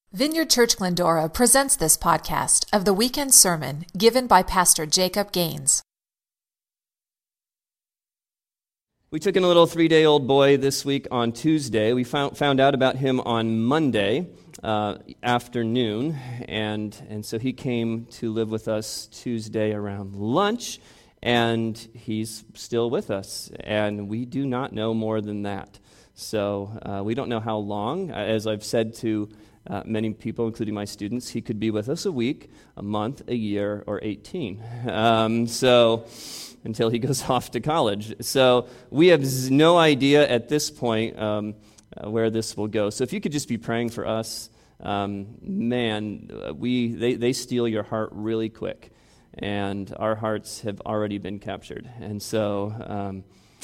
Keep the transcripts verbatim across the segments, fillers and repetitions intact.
Vineyard Church Glendora presents this podcast of the weekend sermon given by Pastor Jacob Gaines. We took in a little three-day-old boy this week on Tuesday. We found found out about him on Monday uh, afternoon, and, and so he came to live with us Tuesday around lunch, and he's still with us, and we do not know more than that. So uh, we don't know how long. As I've said to Uh, many people, including my students, he could be with us a week, a month, a year, or eighteen. Um, so, until he goes off to college. So, we have no idea at this point um, uh, where this will go. So, if you could just be praying for us, um, man, we they, they steal your heart really quick. And our hearts have already been captured. And so, um,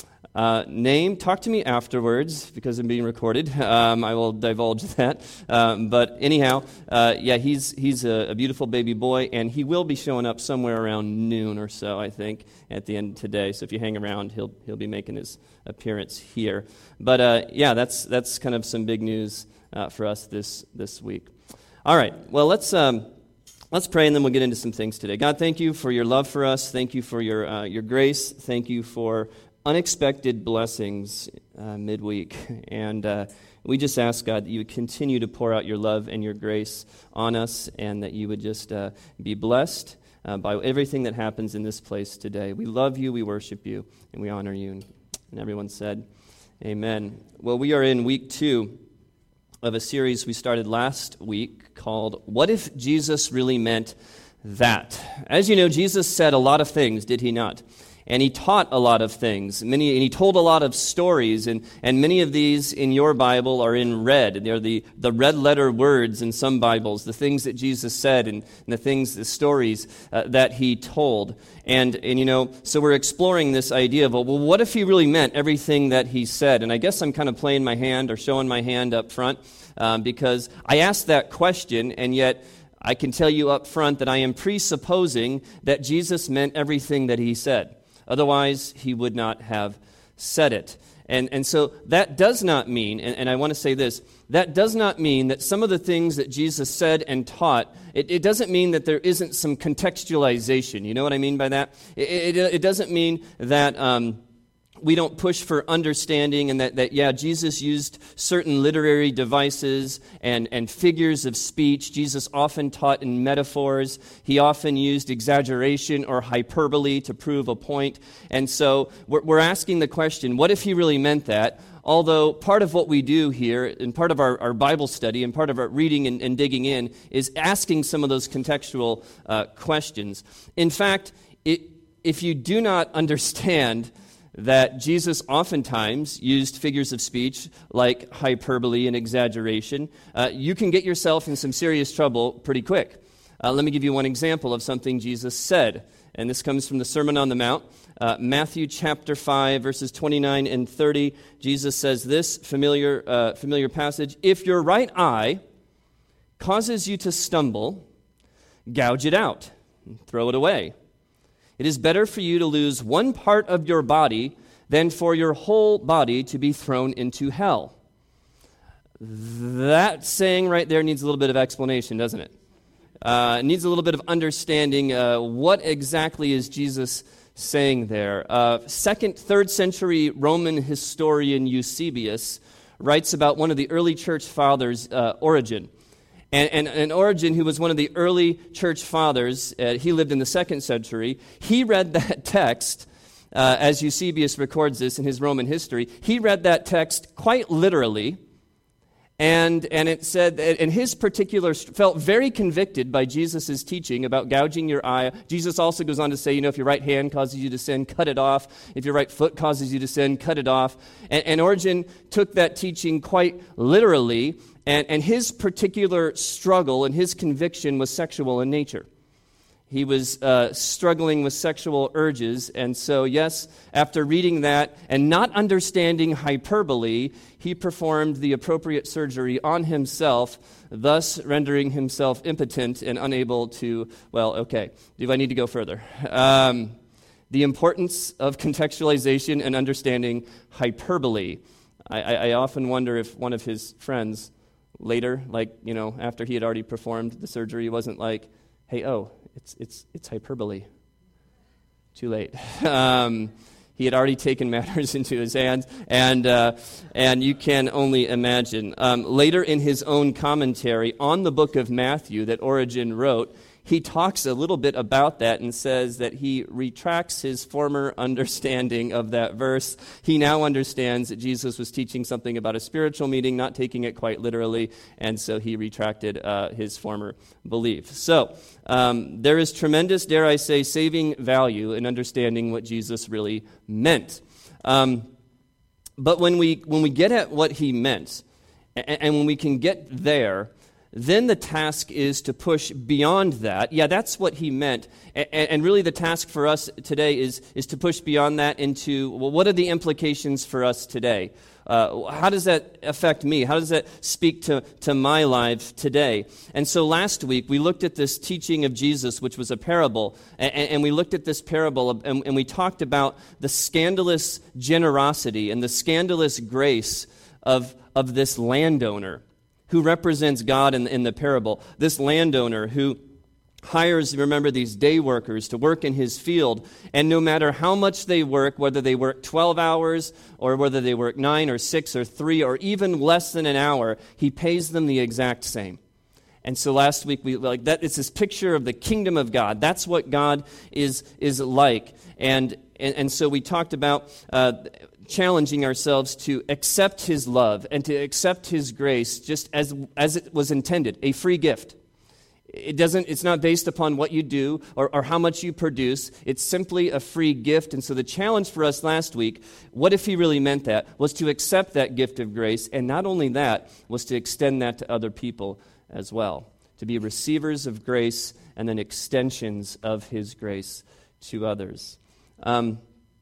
Uh, name, talk to me afterwards, because I'm being recorded. Um, I will divulge that. Um, but anyhow, uh, yeah, he's he's a, a beautiful baby boy, and he will be showing up somewhere around noon or so, I think, at the end of today. So if you hang around, he'll he'll be making his appearance here. But uh, yeah, that's that's kind of some big news uh, for us this this week. All right, well, let's um, let's pray, and then we'll get into some things today. God, thank you for your love for us. Thank you for your uh, your grace. Thank you for unexpected blessings uh, midweek. And uh, we just ask, God, that you would continue to pour out your love and your grace on us, and that you would just uh, be blessed uh, by everything that happens in this place today. We love you, we worship you, and we honor you. And everyone said, amen. Well, we are in week two of a series we started last week called, What If Jesus Really Meant That? As you know, Jesus said a lot of things, did he not? And he taught a lot of things. Many, and he told a lot of stories, and, and many of these in your Bible are in red. They're the, the red letter words in some Bibles, the things that Jesus said and, and the things, the stories uh, that he told. And, and, you know, so we're exploring this idea of, well, what if he really meant everything that he said? And I guess I'm kind of playing my hand or showing my hand up front um, because I asked that question, and yet I can tell you up front that I am presupposing that Jesus meant everything that he said. Otherwise, he would not have said it. And and so that does not mean, and, and I want to say this, that does not mean that some of the things that Jesus said and taught, it, it doesn't mean that there isn't some contextualization. You know what I mean by that? It, it, it doesn't mean that Um, we don't push for understanding, and that, that, yeah, Jesus used certain literary devices and, and figures of speech. Jesus often taught in metaphors. He often used exaggeration or hyperbole to prove a point. And so we're, we're asking the question, what if he really meant that? Although part of what we do here, and part of our, our Bible study, and part of our reading and, and digging in, is asking some of those contextual uh, questions. In fact, it, if you do not understand that Jesus oftentimes used figures of speech like hyperbole and exaggeration, uh, you can get yourself in some serious trouble pretty quick. Uh, let me give you one example of something Jesus said, and this comes from the Sermon on the Mount. Uh, Matthew chapter five, verses twenty-nine and thirty, Jesus says this familiar, uh, familiar passage, "If your right eye causes you to stumble, gouge it out and throw it away. It is better for you to lose one part of your body than for your whole body to be thrown into hell." That saying right there needs a little bit of explanation, doesn't it? Uh, it needs a little bit of understanding. Uh, what exactly is Jesus saying there? Uh, second, third century Roman historian Eusebius writes about one of the early church fathers, uh, Origen. And, and, and Origen, who was one of the early church fathers, uh, he lived in the second century, he read that text, uh, as Eusebius records this in his Roman history, he read that text quite literally, and and it said, and his particular, felt very convicted by Jesus' teaching about gouging your eye. Jesus also goes on to say, you know, if your right hand causes you to sin, cut it off. If your right foot causes you to sin, cut it off. And, and Origen took that teaching quite literally. And, and his particular struggle and his conviction was sexual in nature. He was uh, struggling with sexual urges, and so, yes, after reading that and not understanding hyperbole, he performed the appropriate surgery on himself, thus rendering himself impotent and unable to, well, okay, do I need to go further? Um, the importance of contextualization and understanding hyperbole. I, I, I often wonder if one of his friends later, like, you know, after he had already performed the surgery. He wasn't like, hey, oh, it's it's it's hyperbole. Too late. um, he had already taken matters into his hands, and uh, and you can only imagine. Um, later in his own commentary on the book of Matthew that Origen wrote, he talks a little bit about that and says that he retracts his former understanding of that verse. He now understands that Jesus was teaching something about a spiritual meeting, not taking it quite literally, and so he retracted uh, his former belief. So um, there is tremendous, dare I say, saving value in understanding what Jesus really meant. Um, but when we when we get at what he meant, and, and when we can get there, then the task is to push beyond that. Yeah, that's what he meant. And, and really the task for us today is, is to push beyond that into, well, what are the implications for us today? Uh, how does that affect me? How does that speak to, to my life today? And so last week we looked at this teaching of Jesus, which was a parable. And, and we looked at this parable and, and we talked about the scandalous generosity and the scandalous grace of, of this landowner who represents God in, in the parable. This landowner who hires, remember, these day workers to work in his field, and no matter how much they work, whether they work twelve hours or whether they work nine or six or three or even less than an hour, he pays them the exact same. And so last week we like that it's this picture of the kingdom of God. That's what God is is like. And and, and so we talked about uh, challenging ourselves to accept his love and to accept his grace just as as it was intended, a free gift. It doesn't, it's not based upon what you do or, or how much you produce. It's simply a free gift. And so the challenge for us last week, what if he really meant that, was to accept that gift of grace. And not only that, was to extend that to other people as well. To be receivers of grace and then extensions of his grace to others. Um,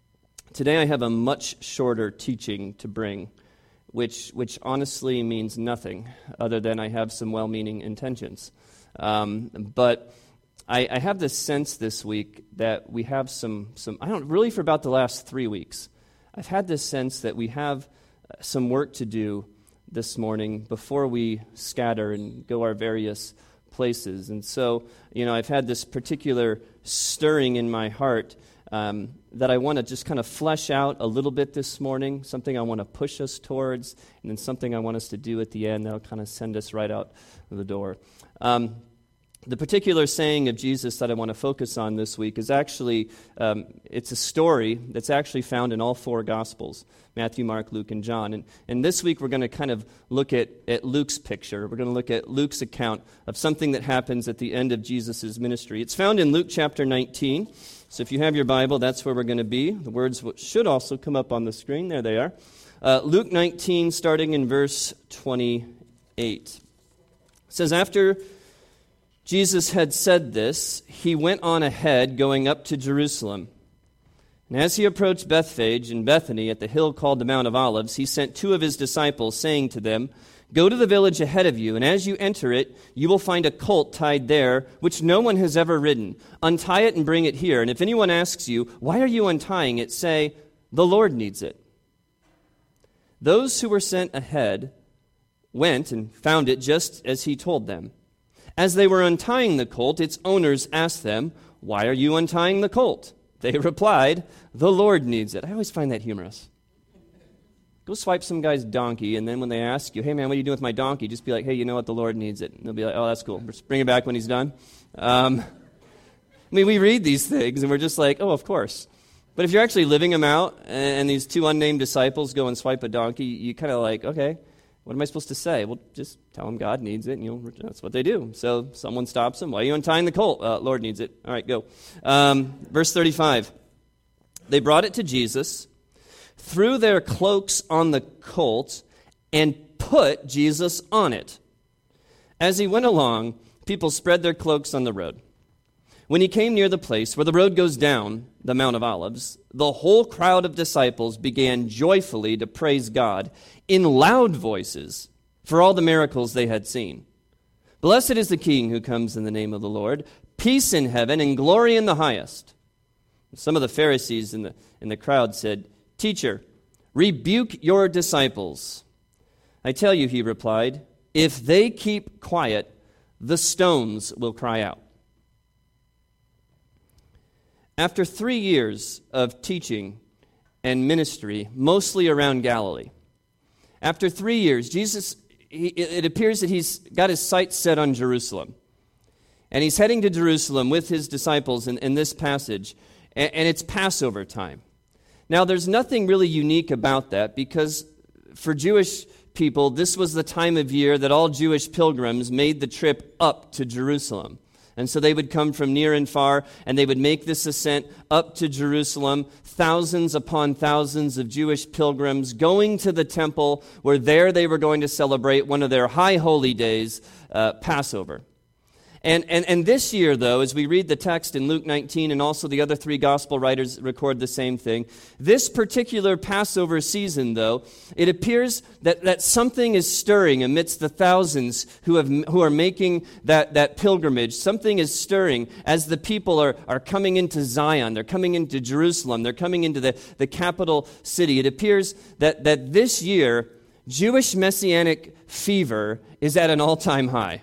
today I have a much shorter teaching to bring, which which honestly means nothing other than I have some well-meaning intentions. Um, but I, I have this sense this week that we have some, some, I don't, really for about the last three weeks, I've had this sense that we have some work to do this morning before we scatter and go our various places. And so, you know, I've had this particular stirring in my heart um, that I want to just kind of flesh out a little bit this morning, something I want to push us towards, and then something I want us to do at the end that'll kind of send us right out the door. Um, the particular saying of Jesus that I want to focus on this week is actually, um, it's a story that's actually found in all four Gospels, Matthew, Mark, Luke, and John. And, and this week we're going to kind of look at, at Luke's picture. We're going to look at Luke's account of something that happens at the end of Jesus' ministry. It's found in Luke chapter nineteen. So if you have your Bible, that's where we're going to be. The words should also come up on the screen. There they are. Uh, Luke nineteen, starting in verse twenty-eight. It says, after Jesus had said this, he went on ahead, going up to Jerusalem. And as he approached Bethphage and Bethany at the hill called the Mount of Olives, he sent two of his disciples, saying to them, go to the village ahead of you, and as you enter it, you will find a colt tied there, which no one has ever ridden. Untie it and bring it here. And if anyone asks you, why are you untying it, say, the Lord needs it. Those who were sent ahead went and found it just as he told them. As they were untying the colt, its owners asked them, why are you untying the colt? They replied, the Lord needs it. I always find that humorous. Go swipe some guy's donkey, and then when they ask you, hey man, what are you doing with my donkey? Just be like, hey, you know what, the Lord needs it. And they'll be like, oh, that's cool. Just bring it back when he's done. Um, I mean, we read these things, and we're just like, oh, of course. But if you're actually living them out, and these two unnamed disciples go and swipe a donkey, you kind of like, okay, what am I supposed to say? Well, just tell them God needs it, and you'll, that's what they do. So someone stops them. Why are you untying the colt? Uh, Lord needs it. All right, go. Um, verse thirty-five. They brought it to Jesus, threw their cloaks on the colt, and put Jesus on it. As he went along, people spread their cloaks on the road. When he came near the place where the road goes down, the Mount of Olives, the whole crowd of disciples began joyfully to praise God in loud voices for all the miracles they had seen. Blessed is the King who comes in the name of the Lord. Peace in heaven and glory in the highest. Some of the Pharisees in the, in the crowd said, Teacher, rebuke your disciples. I tell you, he replied, if they keep quiet, the stones will cry out. After three years of teaching and ministry, mostly around Galilee, after three years, Jesus, he, it appears that he's got his sights set on Jerusalem. And he's heading to Jerusalem with his disciples in, in this passage, and, and it's Passover time. Now, there's nothing really unique about that, because for Jewish people, this was the time of year that all Jewish pilgrims made the trip up to Jerusalem. And so they would come from near and far, and they would make this ascent up to Jerusalem, thousands upon thousands of Jewish pilgrims going to the temple, where there they were going to celebrate one of their high holy days, uh, Passover. And, and and this year, though, as we read the text in Luke nineteen, and also the other three gospel writers record the same thing, this particular Passover season, though, it appears that, that something is stirring amidst the thousands who have who are making that, that pilgrimage. Something is stirring as the people are, are coming into Zion, they're coming into Jerusalem, they're coming into the, the capital city. It appears that, that this year, Jewish messianic fever is at an all-time high.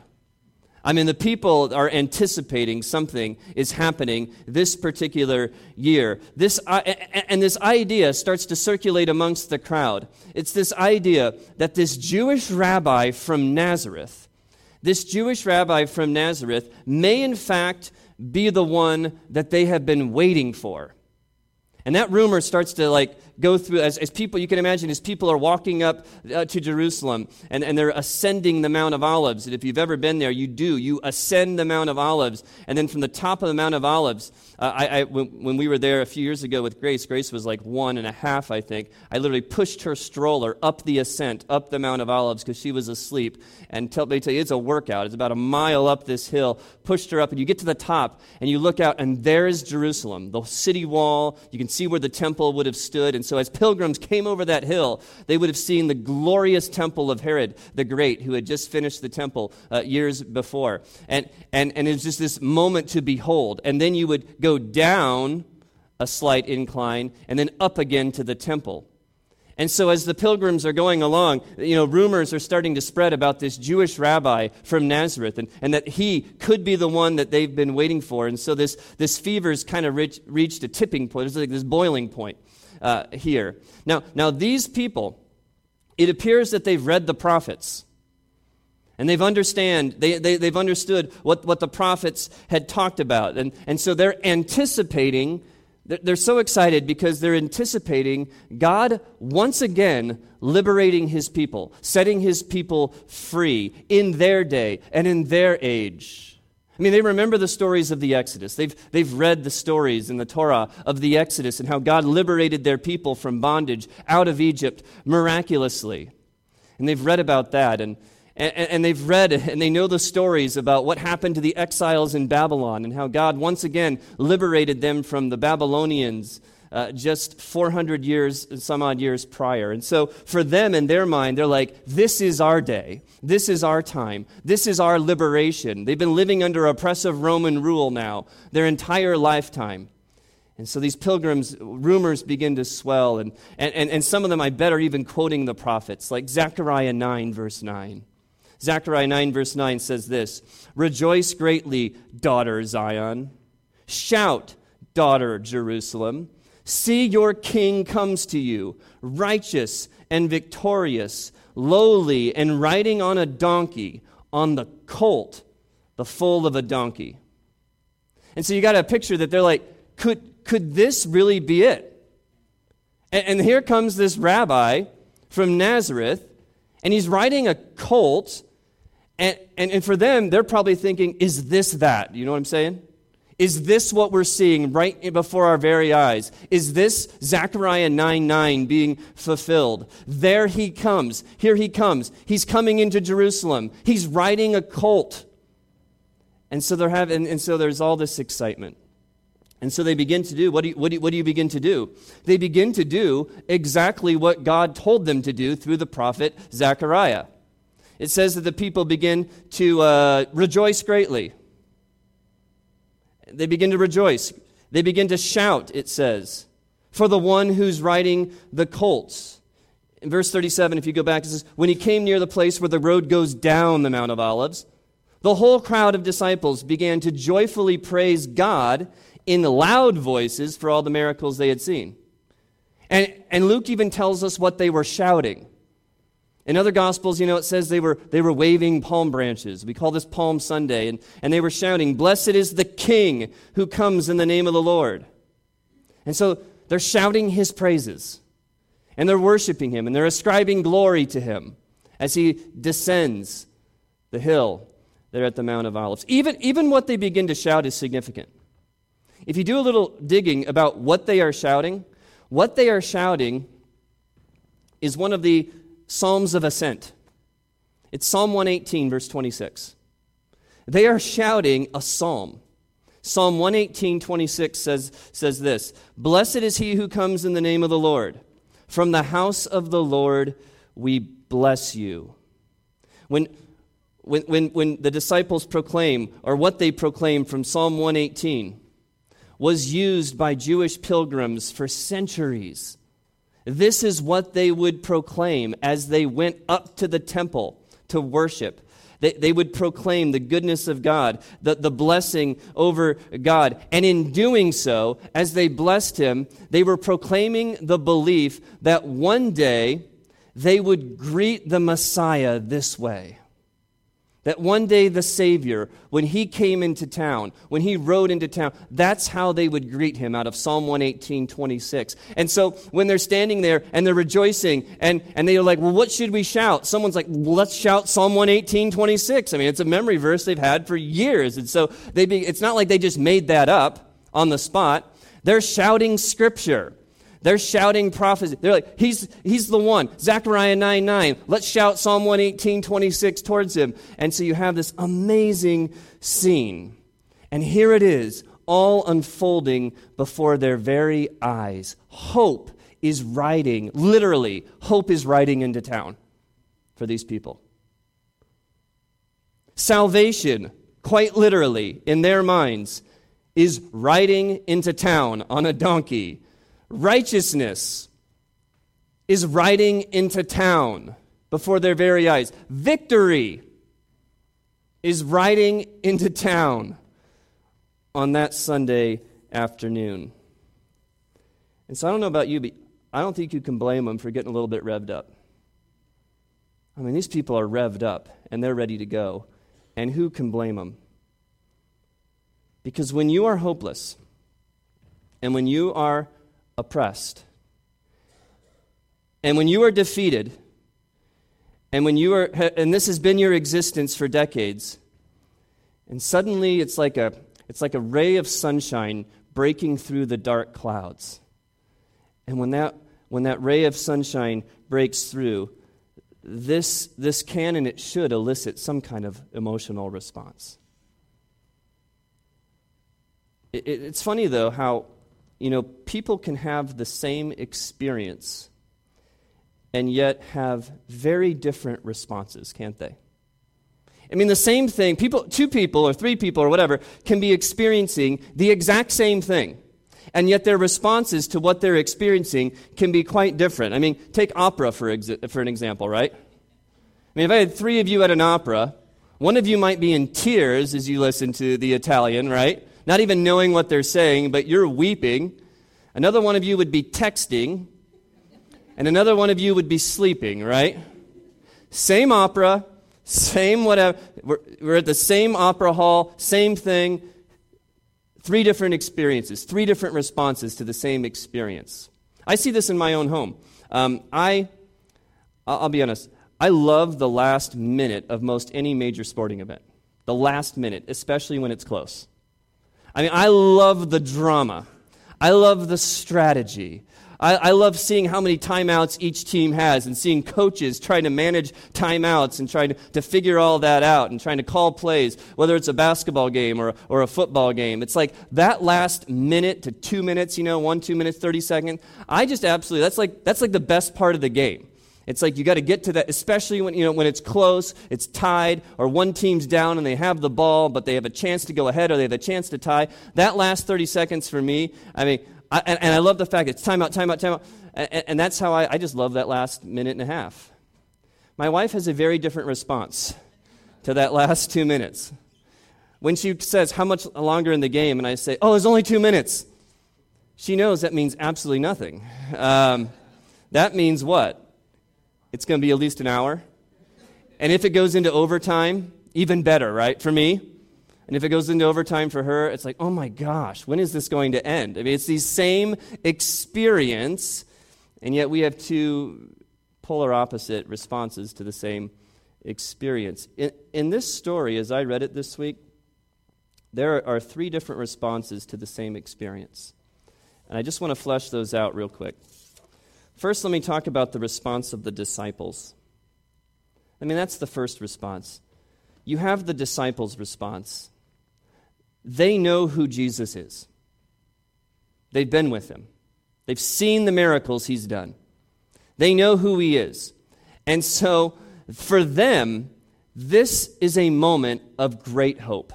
I mean, the people are anticipating something is happening this particular year. This uh, and this idea starts to circulate amongst the crowd. It's this idea that this Jewish rabbi from Nazareth, this Jewish rabbi from Nazareth may in fact be the one that they have been waiting for. And that rumor starts to like go through, as, as people, you can imagine, as people are walking up uh, to Jerusalem, and, and they're ascending the Mount of Olives. And if you've ever been there, you do. You ascend the Mount of Olives. And then from the top of the Mount of Olives, uh, I, I, when, when we were there a few years ago with Grace, Grace was like one and a half, I think. I literally pushed her stroller up the ascent, up the Mount of Olives, because she was asleep. And tell, let me tell you, it's a workout. It's about a mile up this hill. Pushed her up, and you get to the top, and you look out, and there is Jerusalem, the city wall. You can see where the temple would have stood. And so as pilgrims came over that hill, they would have seen the glorious temple of Herod the Great, who had just finished the temple uh, years before. And, and, and it was just this moment to behold. And then you would go down a slight incline and then up again to the temple. And so as the pilgrims are going along, you know, rumors are starting to spread about this Jewish rabbi from Nazareth, and, and that he could be the one that they've been waiting for. And so this, this fever's kind of reach, reached a tipping point. It's like this boiling point uh, here. Now, now these people, it appears that they've read the prophets. And they've understand they, they they've understood what, what the prophets had talked about. And, and so they're anticipating. They're so excited because they're anticipating God once again liberating his people, setting his people free in their day and in their age. I mean, they remember the stories of the Exodus. They've, they've read the stories in the Torah of the Exodus and how God liberated their people from bondage out of Egypt miraculously. And they've read about that, and And, and they've read and they know the stories about what happened to the exiles in Babylon and how God once again liberated them from the Babylonians uh, just four hundred years, some odd years prior. And so for them in their mind, they're like, this is our day. This is our time. This is our liberation. They've been living under oppressive Roman rule now their entire lifetime. And so these pilgrims, rumors begin to swell. And, and, and, and some of them, I bet, are even quoting the prophets, like Zechariah nine, verse nine. Zechariah nine, verse nine says this, "Rejoice greatly, daughter Zion. Shout, daughter Jerusalem. See, your king comes to you, righteous and victorious, lowly and riding on a donkey, on the colt, the foal of a donkey." And so you got a picture that they're like, could, could this really be it? And, and here comes this rabbi from Nazareth, and he's riding a colt. And, and and for them, they're probably thinking, is this that? You know what I'm saying? Is this what we're seeing right before our very eyes? Is this Zechariah nine nine being fulfilled? There he comes. Here he comes. He's coming into Jerusalem. He's riding a colt. And so they're having, and so there's all this excitement. And so they begin to do, what do, you, what, do you, what do you begin to do? They begin to do exactly what God told them to do through the prophet Zechariah. It says that the people begin to uh, rejoice greatly. They begin to rejoice. They begin to shout, it says, for the one who's riding the colts. In verse thirty-seven, if you go back, it says, when he came near the place where the road goes down the Mount of Olives, the whole crowd of disciples began to joyfully praise God in loud voices for all the miracles they had seen. And, and Luke even tells us what they were shouting. In other Gospels, you know, it says they were they were waving palm branches. We call this Palm Sunday. And, and they were shouting, "Blessed is the King who comes in the name of the Lord." And so they're shouting his praises. And they're worshiping him. And they're ascribing glory to him as he descends the hill there at the Mount of Olives. Even, even what they begin to shout is significant. If you do a little digging about what they are shouting, what they are shouting is one of the Psalms of Ascent. It's Psalm one eighteen, verse twenty-six. They are shouting a psalm. Psalm one eighteen, twenty-six says, says this, "Blessed is he who comes in the name of the Lord. From the house of the Lord we bless you." When, when, when, when the disciples proclaim, or what they proclaim from Psalm one eighteen, was used by Jewish pilgrims for centuries. This is what they would proclaim as they went up to the temple to worship. They, they would proclaim the goodness of God, the, the blessing over God. And in doing so, as they blessed him, they were proclaiming the belief that one day they would greet the Messiah this way. That one day the Savior, when he came into town, when he rode into town, that's how they would greet him out of Psalm one eighteen, twenty-six. And so when they're standing there and they're rejoicing and, and they're like, well, what should we shout? Someone's like, well, let's shout Psalm one eighteen, twenty-six. I mean, it's a memory verse they've had for years. And so they be, it's not like they just made that up on the spot. They're shouting Scripture. They're shouting prophecy. They're like, he's he's the one. Zechariah nine nine. Let's shout Psalm one eighteen, twenty-six towards him. And so you have this amazing scene. And here it is, all unfolding before their very eyes. Hope is riding, literally, hope is riding into town for these people. Salvation, quite literally, in their minds, is riding into town on a donkey. Righteousness is riding into town before their very eyes. Victory is riding into town on that Sunday afternoon. And so I don't know about you, but I don't think you can blame them for getting a little bit revved up. I mean, these people are revved up, and they're ready to go. And who can blame them? Because when you are hopeless, and when you are oppressed, and when you are defeated, and when you are, and this has been your existence for decades, and suddenly it's like a, it's like a ray of sunshine breaking through the dark clouds. And when that, when that ray of sunshine breaks through, this, this can and it should elicit some kind of emotional response. It, it, it's funny, though, how You know, people can have the same experience and yet have very different responses, can't they? I mean, the same thing, people, two people or three people or whatever can be experiencing the exact same thing, and yet their responses to what they're experiencing can be quite different. I mean, take opera for, ex- for an example, right? I mean, if I had three of you at an opera, one of you might be in tears as you listen to the Italian, right? Not even knowing what they're saying, but you're weeping. Another one of you would be texting. And another one of you would be sleeping, right? Same opera, same whatever. We're, we're at the same opera hall, same thing. Three different experiences, three different responses to the same experience. I see this in my own home. Um, I, I'll be honest, I love the last minute of most any major sporting event. The last minute, especially when it's close. I mean, I love the drama. I love the strategy. I, I love seeing how many timeouts each team has and seeing coaches trying to manage timeouts and trying to, to figure all that out and trying to call plays, whether it's a basketball game or, or a football game. It's like that last minute to two minutes, you know, one, two minutes, thirty seconds. I just absolutely, that's like that's like the best part of the game. It's like you got to get to that, especially when you know when it's close, it's tied, or one team's down and they have the ball, but they have a chance to go ahead or they have a chance to tie. That last thirty seconds for me, I mean, I, and, and I love the fact it's timeout, timeout, timeout. and, and that's how I, I just love that last minute and a half. My wife has a very different response to that last two minutes. When she says, how much longer in the game? And I say, oh, there's only two minutes. She knows that means absolutely nothing. Um, that means what? It's going to be at least an hour. And if it goes into overtime, even better, right, for me? And if it goes into overtime for her, it's like, oh my gosh, when is this going to end? I mean, it's the same experience, and yet we have two polar opposite responses to the same experience. In, in this story, as I read it this week, there are three different responses to the same experience. And I just want to flesh those out real quick. First, let me talk about the response of the disciples. I mean, that's the first response. You have the disciples' response. They know who Jesus is. They've been with him. They've seen the miracles he's done. They know who he is. And so, for them, this is a moment of great hope.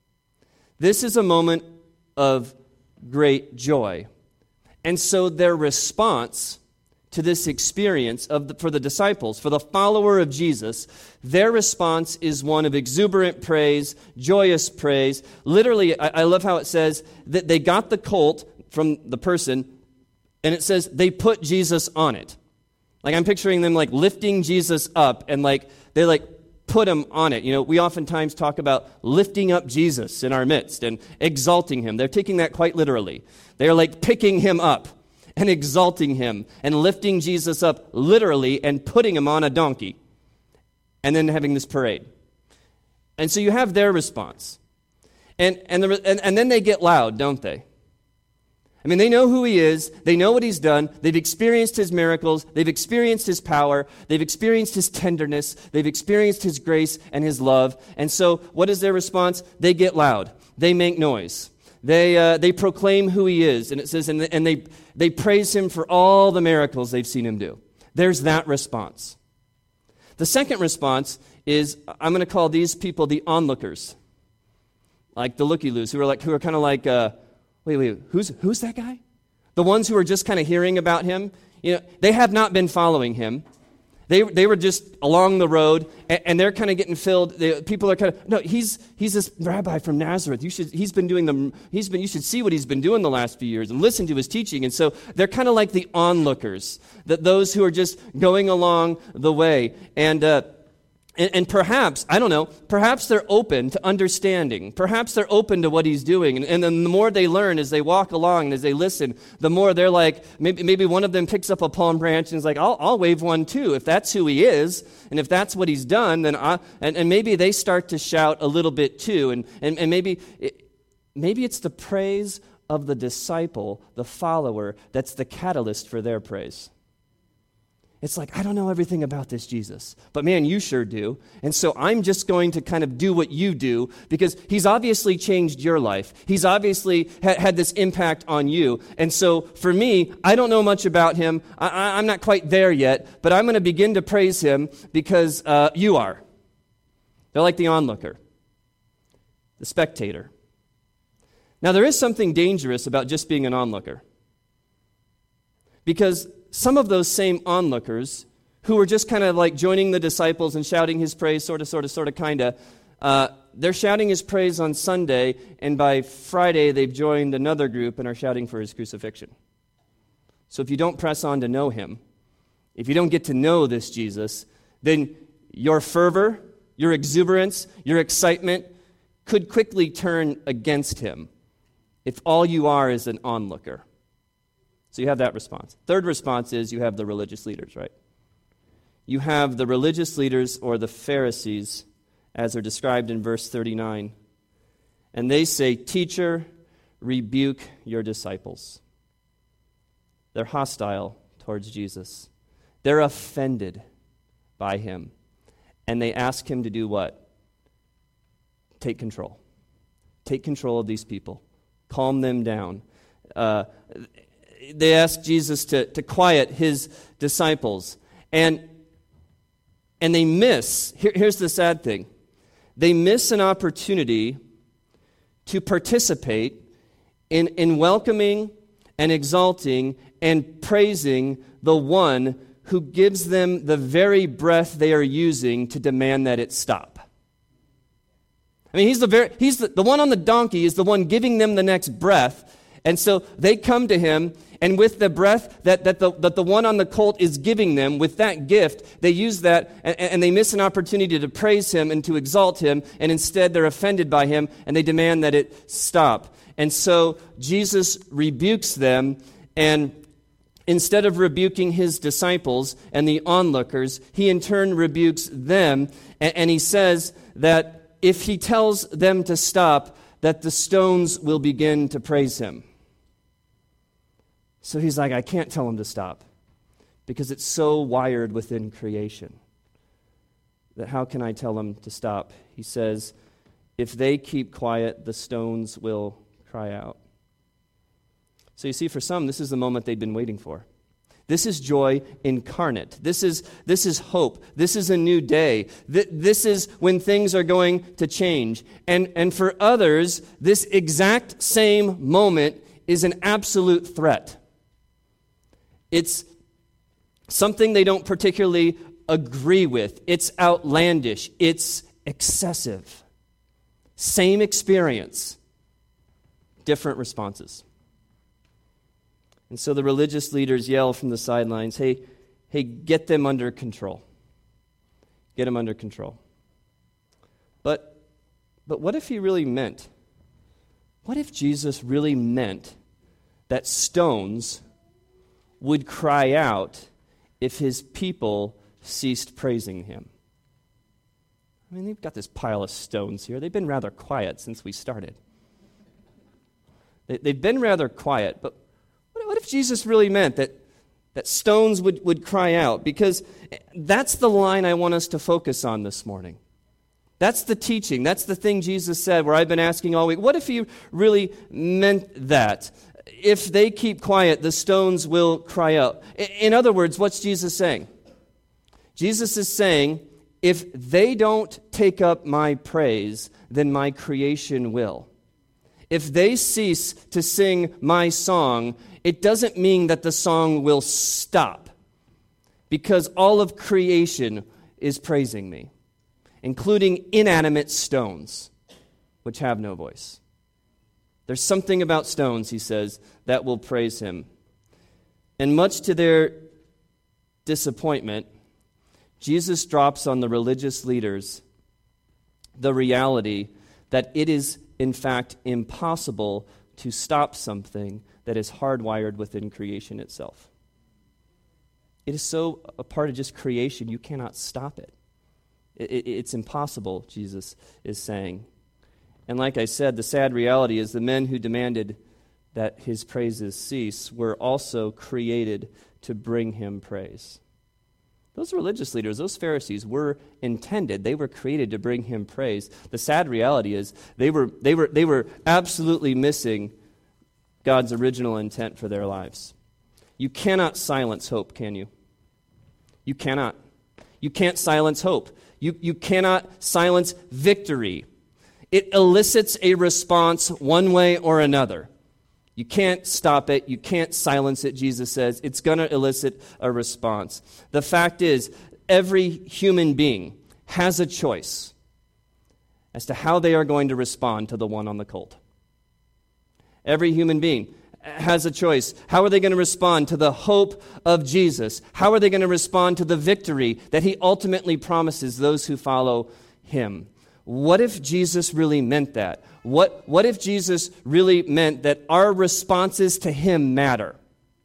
This is a moment of great joy. And so their response to this experience of the, for the disciples, for the follower of Jesus, their response is one of exuberant praise, joyous praise. Literally, I, I love how it says that they got the colt from the person, and it says they put Jesus on it. Like, I'm picturing them like lifting Jesus up, and like they like put him on it. You know, we oftentimes talk about lifting up Jesus in our midst and exalting him. They're taking that quite literally. They're like picking him up and exalting him and lifting Jesus up literally and putting him on a donkey and then having this parade. And so you have their response. And and, the, and and then they get loud, don't they? I mean, they know who he is. They know what he's done. They've experienced his miracles. They've experienced his power. They've experienced his tenderness. They've experienced his grace and his love. And so what is their response? They get loud. They make noise. They uh, they proclaim who he is. And it says, and, and they, they praise him for all the miracles they've seen him do. There's that response. The second response is, I'm going to call these people the onlookers. Like the looky-loos, who are like who are kind of like... Uh, Wait, wait, who's who's that guy? The ones who are just kind of hearing about him, you know, they have not been following him. They they were just along the road, and, and they're kind of getting filled. They, people are kind of no, he's he's this rabbi from Nazareth. You should he's been doing the he's been you should see what he's been doing the last few years and listen to his teaching. And so they're kind of like the onlookers, that those who are just going along the way. And uh, And, and perhaps, I don't know, perhaps they're open to understanding. Perhaps they're open to what he's doing. And, and then the more they learn as they walk along and as they listen, the more they're like, maybe maybe one of them picks up a palm branch and is like, I'll, I'll wave one too. If that's who he is, and if that's what he's done, then I, and, and maybe they start to shout a little bit too. And, and, and maybe, it, maybe it's the praise of the disciple, the follower, that's the catalyst for their praise. It's like, I don't know everything about this Jesus, but man, you sure do. And so I'm just going to kind of do what you do because he's obviously changed your life. He's obviously ha- had this impact on you. And so for me, I don't know much about him. I- I- I'm not quite there yet, but I'm going to begin to praise him because uh, you are. They're like the onlooker, the spectator. Now, there is something dangerous about just being an onlooker, because some of those same onlookers who were just kind of like joining the disciples and shouting his praise, sort of, sort of, sort of, kind of, uh, they're shouting his praise on Sunday, and by Friday they've joined another group and are shouting for his crucifixion. So if you don't press on to know him, if you don't get to know this Jesus, then your fervor, your exuberance, your excitement could quickly turn against him if all you are is an onlooker. So you have that response. Third response is you have the religious leaders, right? You have the religious leaders, or the Pharisees, as are described in verse thirty-nine. And they say, "Teacher, rebuke your disciples." They're hostile towards Jesus. They're offended by him. And they ask him to do what? Take control. Take control of these people. Calm them down. Uh, they ask Jesus to, to quiet his disciples. And, and they miss, here, here's the sad thing, they miss an opportunity to participate in, in welcoming and exalting and praising the one who gives them the very breath they are using to demand that it stop. I mean, he's the very he's the, the one on the donkey is the one giving them the next breath. And so they come to him, and with the breath that, that, the, that the one on the colt is giving them, with that gift, they use that, and, and they miss an opportunity to praise him and to exalt him, and instead they're offended by him, and they demand that it stop. And so Jesus rebukes them, and instead of rebuking his disciples and the onlookers, he in turn rebukes them, and, and he says that if he tells them to stop, that the stones will begin to praise him. So he's like, I can't tell them to stop because it's so wired within creation that how can I tell them to stop? He says, if they keep quiet, the stones will cry out. So you see, for some, this is the moment they've been waiting for. This is joy incarnate. This is, this is hope. This is a new day. Th- this is when things are going to change. And, and for others, this exact same moment is an absolute threat. It's something they don't particularly agree with. It's outlandish. It's excessive. Same experience, different responses. And so the religious leaders yell from the sidelines, hey, hey, get them under control. Get them under control. But, but what if he really meant, what if Jesus really meant that stones would cry out if his people ceased praising him? I mean, they've got this pile of stones here. They've been rather quiet since we started. They, they've been rather quiet, but what if Jesus really meant that, that stones would, would cry out? Because that's the line I want us to focus on this morning. That's the teaching. That's the thing Jesus said where I've been asking all week. What if he really meant that? If they keep quiet, the stones will cry out. In other words, what's Jesus saying? Jesus is saying, if they don't take up my praise, then my creation will. If they cease to sing my song, it doesn't mean that the song will stop, because all of creation is praising me, including inanimate stones, which have no voice. There's something about stones, he says, that will praise him. And much to their disappointment, Jesus drops on the religious leaders the reality that it is, in fact, impossible to stop something that is hardwired within creation itself. It is so a part of just creation, you cannot stop it. it, it it's impossible, Jesus is saying. And like I said, the sad reality is the men who demanded that his praises cease were also created to bring him praise. Those religious leaders, those Pharisees, were intended, they were created to bring him praise. The sad reality is they were they were they were absolutely missing God's original intent for their lives. You cannot silence hope, can you? You cannot. You can't silence hope. You you cannot silence victory. It elicits a response one way or another. You can't stop it. You can't silence it, Jesus says. It's going to elicit a response. The fact is, every human being has a choice as to how they are going to respond to the one on the colt. Every human being has a choice. How are they going to respond to the hope of Jesus? How are they going to respond to the victory that he ultimately promises those who follow him? What if Jesus really meant that? What, what if Jesus really meant that our responses to him matter?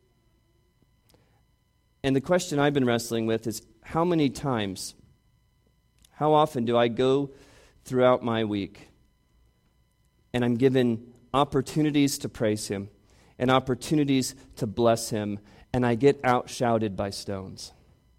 And the question I've been wrestling with is, how many times, how often do I go throughout my week and I'm given opportunities to praise him and opportunities to bless him, and I get outshouted by stones?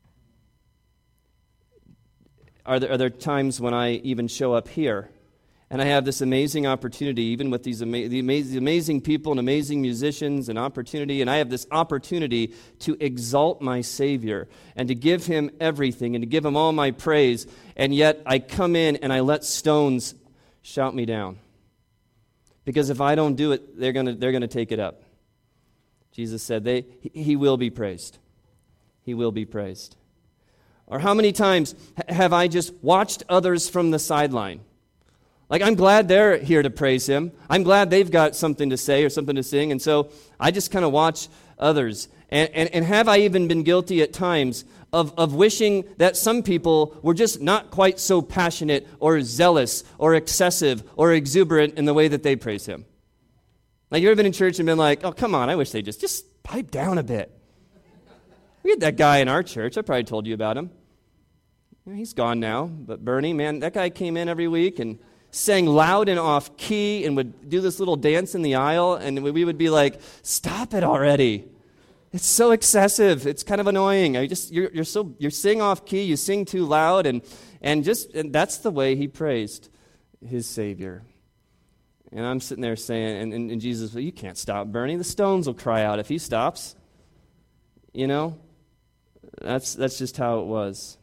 Are there, are there times when I even show up here and I have this amazing opportunity, even with these ama- the amazing, amazing people and amazing musicians and opportunity, and I have this opportunity to exalt my Savior and to give him everything and to give him all my praise, and yet I come in and I let stones shout me down. Because if I don't do it, they're going to they're going to take it up. Jesus said, they, he will be praised. He will be praised. Or how many times have I just watched others from the sideline? Like, I'm glad they're here to praise him. I'm glad they've got something to say or something to sing. And so I just kind of watch others. And, and, and have I even been guilty at times of, of wishing that some people were just not quite so passionate or zealous or excessive or exuberant in the way that they praise him? Like, you ever been in church and been like, oh, come on, I wish they just, just pipe down a bit. We had that guy in our church. I probably told you about him. You know, he's gone now. But Bernie, man, that guy came in every week and sang loud and off key and would do this little dance in the aisle. And we would be like, stop it already. It's so excessive. It's kind of annoying. I just you're, you're so you sing off key. You sing too loud. And, and just and that's the way he praised his Savior. And I'm sitting there saying, and, and, and Jesus, well, you can't stop Bernie. The stones will cry out if he stops. You know? That's that's just how it was.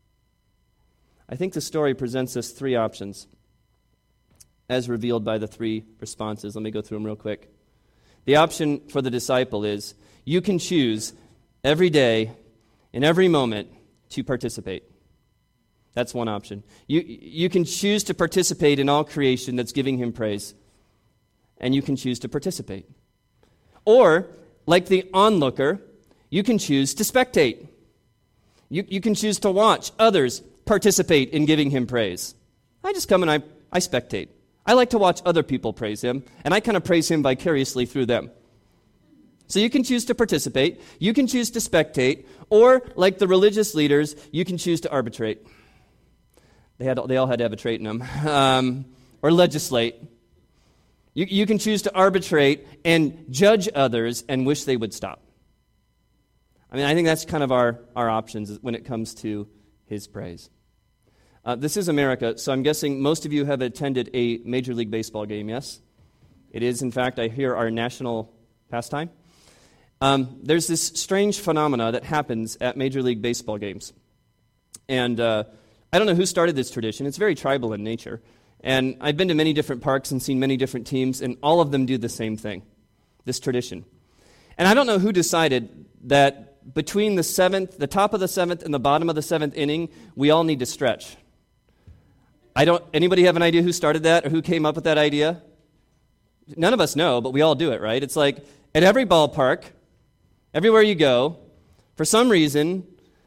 I think the story presents us three options as revealed by the three responses. Let me go through them real quick. The option for the disciple is you can choose every day, in every moment, to participate. That's one option. You, you can choose to participate in all creation that's giving him praise, and you can choose to participate. Or, like the onlooker, you can choose to spectate. You, you can choose to watch others participate in giving him praise. I just come and I, I spectate. I like to watch other people praise him, and I kind of praise him vicariously through them. So you can choose to participate, you can choose to spectate, or, like the religious leaders, you can choose to arbitrate. They had they all had to have a trait in them. Um, or legislate. You, you can choose to arbitrate and judge others and wish they would stop. I mean, I think that's kind of our, our options when it comes to his praise. Uh, this is America, so I'm guessing most of you have attended a Major League Baseball game, yes? It is, in fact, I hear, our national pastime. Um, there's this strange phenomena that happens at Major League Baseball games. And uh, I don't know who started this tradition. It's very tribal in nature. And I've been to many different parks and seen many different teams, and all of them do the same thing, this tradition. And I don't know who decided that between the seventh, the top of the seventh and the bottom of the seventh inning, we all need to stretch. I don't, anybody have an idea who started that or who came up with that idea? None of us know, but we all do it, right? It's like at every ballpark, everywhere you go, for some reason,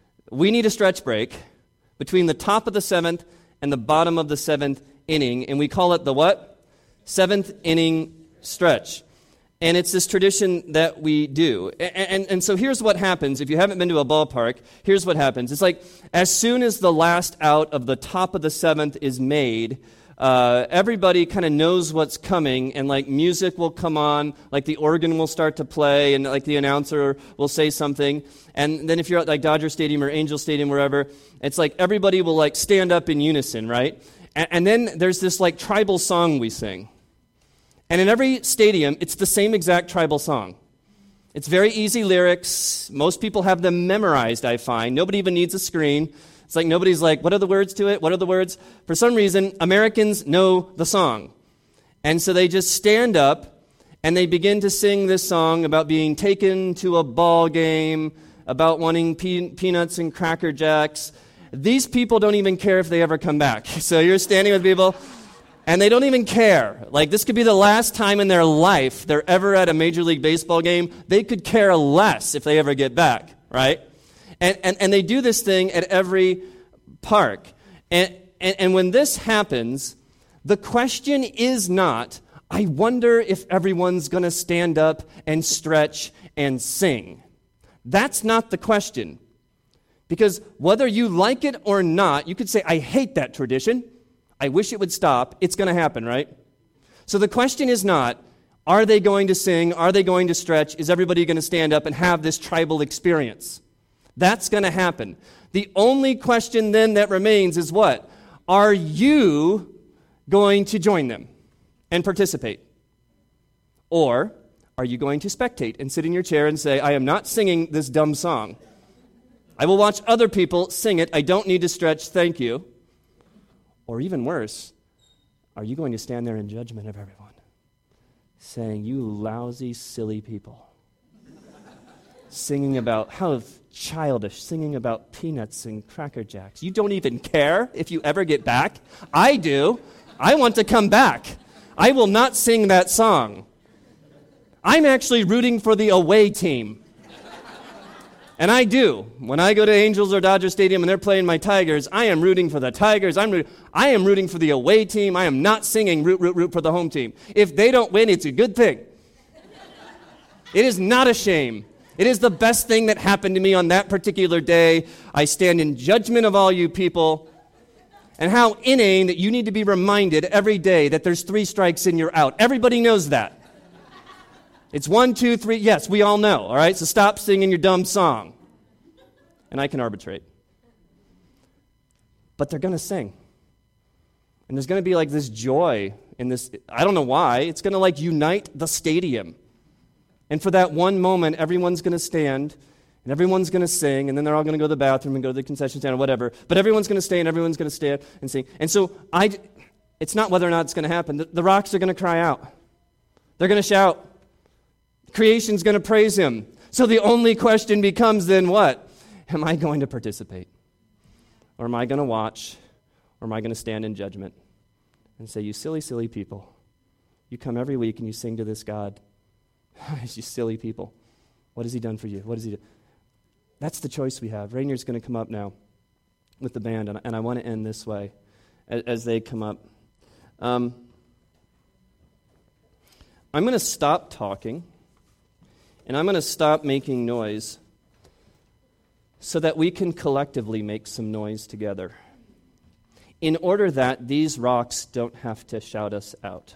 we need a stretch break between the top of the seventh and the bottom of the seventh inning, and we call it the what? Seventh inning stretch. And it's this tradition that we do. And, and, and so here's what happens. If you haven't been to a ballpark, here's what happens. It's like as soon as the last out of the top of the seventh is made, uh, everybody kind of knows what's coming, and like music will come on, like the organ will start to play, and like the announcer will say something. And then if you're at like Dodger Stadium or Angel Stadium, wherever, it's like everybody will like stand up in unison, right? And, and then there's this like tribal song we sing. And in every stadium, it's the same exact tribal song. It's very easy lyrics. Most people have them memorized, I find. Nobody even needs a screen. It's like nobody's like, what are the words to it? What are the words? For some reason, Americans know the song. And so they just stand up and they begin to sing this song about being taken to a ball game, about wanting pe- peanuts and Cracker Jacks. These people don't even care if they ever come back. So you're standing with people, and they don't even care. Like, this could be the last time in their life they're ever at a Major League Baseball game. They could care less if they ever get back, right? And and, and they do this thing at every park. And, and, and when this happens, the question is not, I wonder if everyone's going to stand up and stretch and sing. That's not the question. Because whether you like it or not, you could say, I hate that tradition. I wish it would stop. It's going to happen, right? So the question is not, are they going to sing? Are they going to stretch? Is everybody going to stand up and have this tribal experience? That's going to happen. The only question then that remains is what? Are you going to join them and participate? Or are you going to spectate and sit in your chair and say, I am not singing this dumb song. I will watch other people sing it. I don't need to stretch. Thank you. Or even worse, are you going to stand there in judgment of everyone, saying, you lousy, silly people? singing about, how childish, singing about peanuts and Cracker Jacks. You don't even care if you ever get back? I do. I want to come back. I will not sing that song. I'm actually rooting for the away team. And I do. When I go to Angels or Dodger Stadium and they're playing my Tigers, I am rooting for the Tigers. I'm root- I am rooting for the away team. I am not singing root, root, root for the home team. If they don't win, it's a good thing. It is not a shame. It is the best thing that happened to me on that particular day. I stand in judgment of all you people. And how inane that you need to be reminded every day that there's three strikes and you're out. Everybody knows that. It's one, two, three. Yes, we all know, all right? So stop singing your dumb song. And I can arbitrate. But they're going to sing. And there's going to be like this joy in this. I don't know why. It's going to like unite the stadium. And for that one moment, everyone's going to stand and everyone's going to sing. And then they're all going to go to the bathroom and go to the concession stand or whatever. But everyone's going to stay and everyone's going to stand and sing. And so I, it's not whether or not it's going to happen. The, the rocks are going to cry out. They're going to shout. Creation's going to praise him. So the only question becomes then what? Am I going to participate? Or am I going to watch? Or am I going to stand in judgment and say, you silly, silly people. You come every week and you sing to this God. You silly people. What has he done for you? What has he done? That's the choice we have. Rainier's going to come up now with the band, and, and I want to end this way as, as they come up. Um, I'm going to stop talking. And I'm going to stop making noise so that we can collectively make some noise together in order that these rocks don't have to shout us out.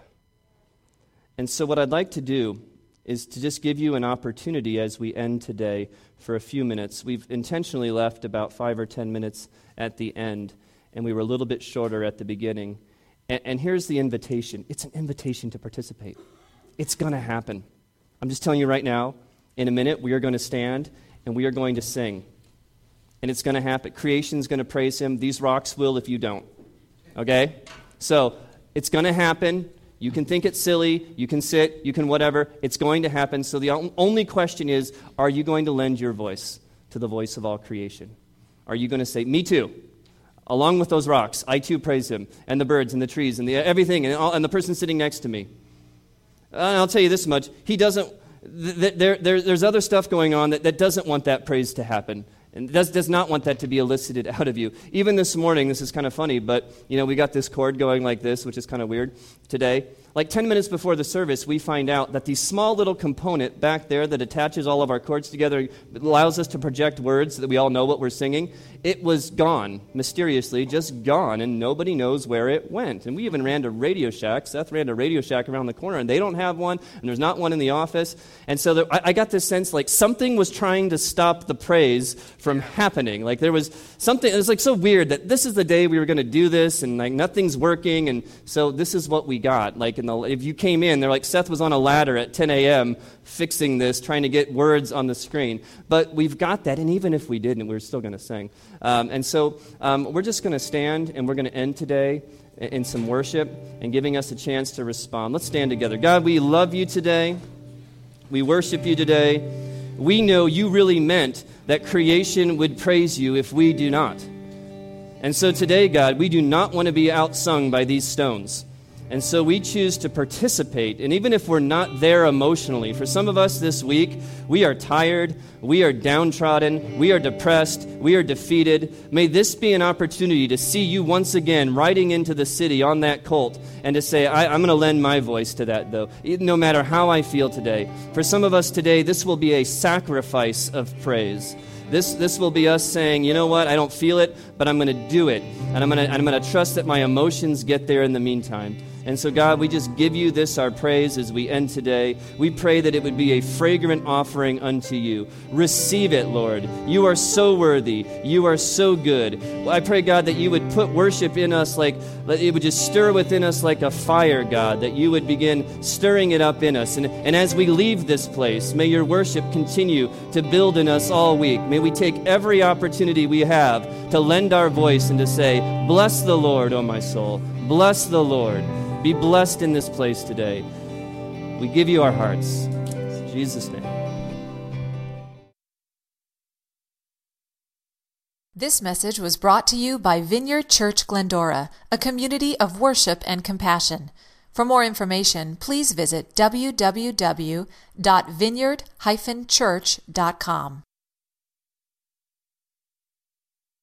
And so what I'd like to do is to just give you an opportunity as we end today for a few minutes. We've intentionally left about five or ten minutes at the end, and we were a little bit shorter at the beginning. And, and here's the invitation. It's an invitation to participate. It's going to happen. I'm just telling you right now, in a minute, we are going to stand and we are going to sing. And it's going to happen. Creation's going to praise him. These rocks will if you don't. Okay? So, it's going to happen. You can think it's silly. You can sit. You can whatever. It's going to happen. So the only question is, are you going to lend your voice to the voice of all creation? Are you going to say, me too? Along with those rocks, I too praise him. And the birds and the trees and the everything and, all, and the person sitting next to me. And I'll tell you this much. He doesn't, th- there, there, there's other stuff going on that, that doesn't want that praise to happen. And does, does not want that to be elicited out of you. Even this morning, this is kind of funny, but, you know, we got this cord going like this, which is kind of weird today. Like ten minutes before the service, we find out that the small little component back there that attaches all of our chords together, allows us to project words so that we all know what we're singing, it was gone, mysteriously, just gone, and nobody knows where it went. And we even ran to Radio Shack. Seth ran to Radio Shack around the corner, and they don't have one, and there's not one in the office. And so there, I, I got this sense like something was trying to stop the praise from happening. Like there was something, it was like so weird that this is the day we were going to do this, and like nothing's working, and so this is what we got. Like in the, if you came in, they're like, Seth was on a ladder at ten a.m. fixing this, trying to get words on the screen. But we've got that, and even if we didn't, we're still going to sing. Um, and so um, we're just going to stand, and we're going to end today in some worship and giving us a chance to respond. Let's stand together. God, we love you today. We worship you today. We know you really meant that creation would praise you if we do not. And so today, God, we do not want to be outsung by these stones. And so we choose to participate. And even if we're not there emotionally, for some of us this week, we are tired, we are downtrodden, we are depressed, we are defeated. May this be an opportunity to see you once again riding into the city on that colt and to say, I, I'm going to lend my voice to that, though, no matter how I feel today. For some of us today, this will be a sacrifice of praise. This this will be us saying, you know what, I don't feel it, but I'm going to do it. And I'm going to I'm going to trust that my emotions get there in the meantime. And so, God, we just give you this, our praise, as we end today. We pray that it would be a fragrant offering unto you. Receive it, Lord. You are so worthy. You are so good. I pray, God, that you would put worship in us like, that it would just stir within us like a fire, God, that you would begin stirring it up in us. And, and as we leave this place, may your worship continue to build in us all week. May we take every opportunity we have to lend our voice and to say, bless the Lord, O my soul. Bless the Lord. Be blessed in this place today. We give you our hearts. In Jesus' name. This message was brought to you by Vineyard Church Glendora, a community of worship and compassion. For more information, please visit w w w dot vineyard dash church dot com.